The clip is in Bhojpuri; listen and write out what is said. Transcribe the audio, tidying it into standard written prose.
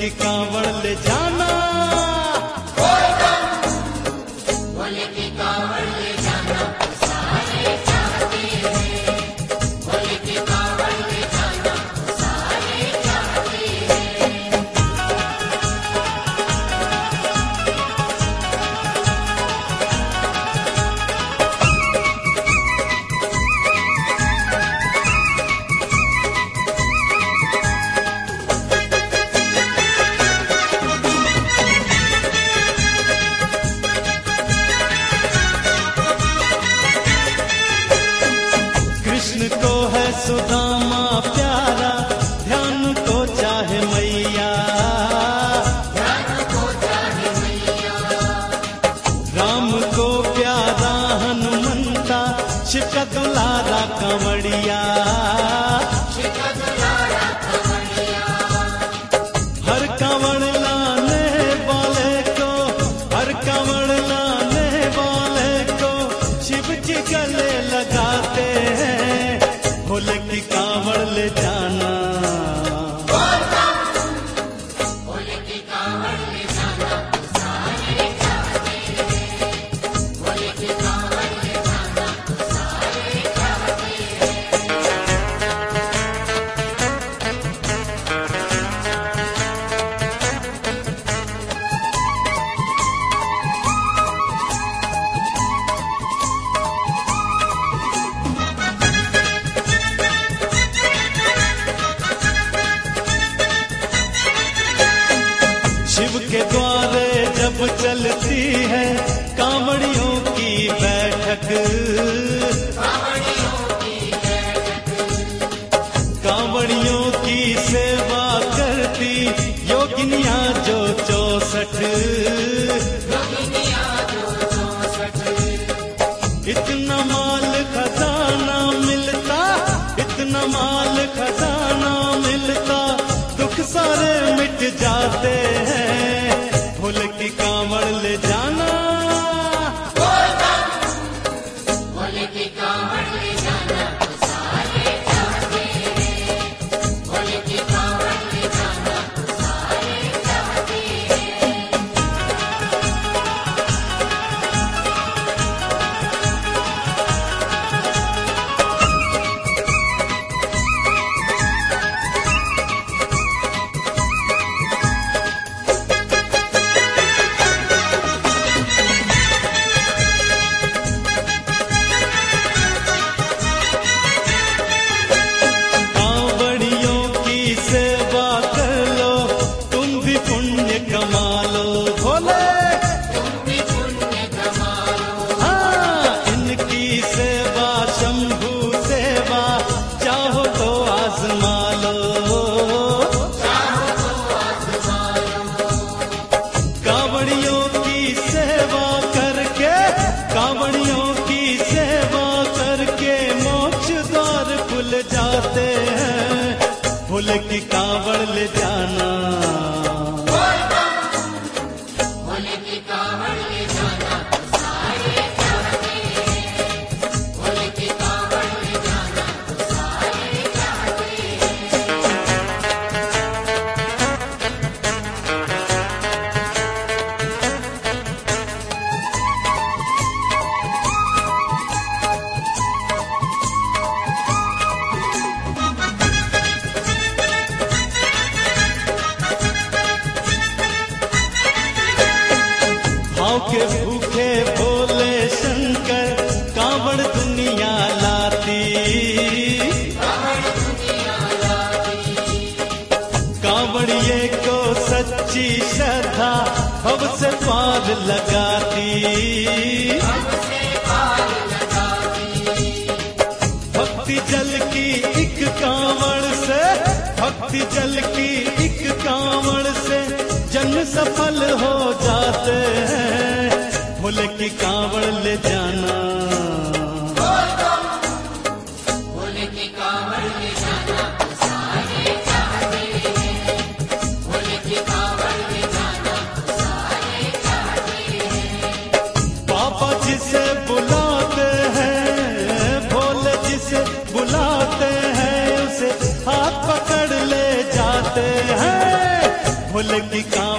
की कांवड़ ले जाना, भोले की कांवड़ ले जाना, सारे चाहते हैं। भोले की कांवड़ ले जाना, सारे चाहते हैं। कृष्ण को है सुदामा प्यारा, ध्यान को चाहे मैया, ध्यान को चाहे मैया, राम को प्यारा हनुमंता, शिव का दुलारा कांवड़िया। शिका दुलारा कांवड़िया, हर कांवड़ लाने वाले को, हर कांवड़ लाने वाले को शिव जी गले लगाते हैं। भोले की कांवड़ ले जाना, भोले की कांवड़ ले जाना, सारे चाहते हैं। भोले की कांवड़ ले जाना, सारे चाहते हैं। शिव के द्वारे जब चलती है कांवड़ियों की बैठक, कांवड़ियों की बैठक, कांवड़ियों की सेवा करती योगिनिया जो 64। योगिनिया जो 64। इतना माल खजाना मिलता, इतना माल खजाना मिलता, दुख सारे मिट जाते हैं। भोले की कांवड़ ले जाना, भोले की कांवड़ ले जाना, सारे चाहते हैं। भोले की कांवड़ ले जाना, सारे चाहते हैं। कांवड़ियों की सेवा कर लो, तुम भी पुण्य कमा लो। भोले तुम भी पुण्य कमा लो, हाँ, इनकी सेवा शंभू सेवा, चाहो तो आजमा लो। चाहो तो आजमा लो। कांवड़ियों की सेवा करके, कांवड़ियों की सेवा करके मोक्ष द्वार खुल जाते हैं। भोले की कांवड़ ले जाना, भोले की कांवड़ ले जाना, सारे चाहते हैं। भोले की कांवड़ ले जाना, सारे चाहते हैं। भाव के भूखे भोले शंकर कांवड़ दुनिया लाती, कांवड़ दुनिया लाती, कांवड़िए को सच्ची श्रद्धा भव से पार लगाती। हमसे पार लगाती, भक्ति जल की एक कांवड़ से, भक्ति जल की एक कांवड़ से जन्म सफल हो जाते हैं। भोले की कांवड़ ले जाना, भोले की कांवड़ ले जाना, सारे चाहते हैं। भोले की कांवड़ ले जाना, सारे चाहते हैं। बाबा जिसे बुलाते हैं, भोले जिसे बुलाते हैं, उसे हाथ पकड़ ले जाते हैं। भोले की